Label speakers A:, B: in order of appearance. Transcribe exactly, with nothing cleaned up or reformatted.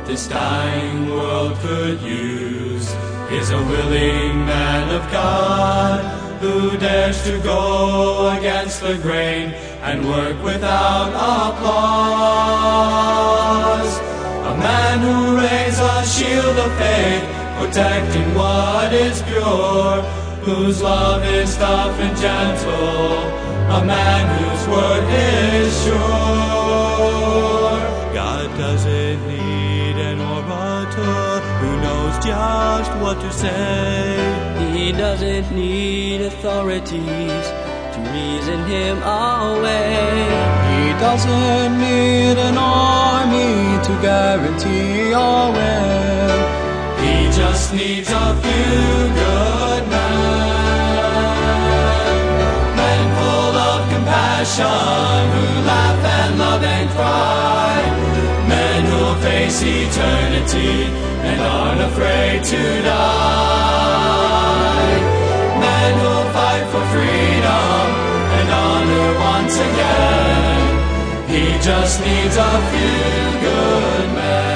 A: this dying world could use is a willing man of God who dares to go against the grain and work without applause. A man who raises a shield of faith, protecting what is pure, whose love is tough and gentle, a man whose word is sure.
B: God doesn't need an orator who knows just what to say.
C: He doesn't need authorities to reason him away.
D: He doesn't need an army to guarantee your will.
A: He just needs a few good men, men full of compassion, who laugh and love and cry, men who'll face eternity and aren't afraid to die, men who'll fight for freedom and honor once again. He just needs a few good men.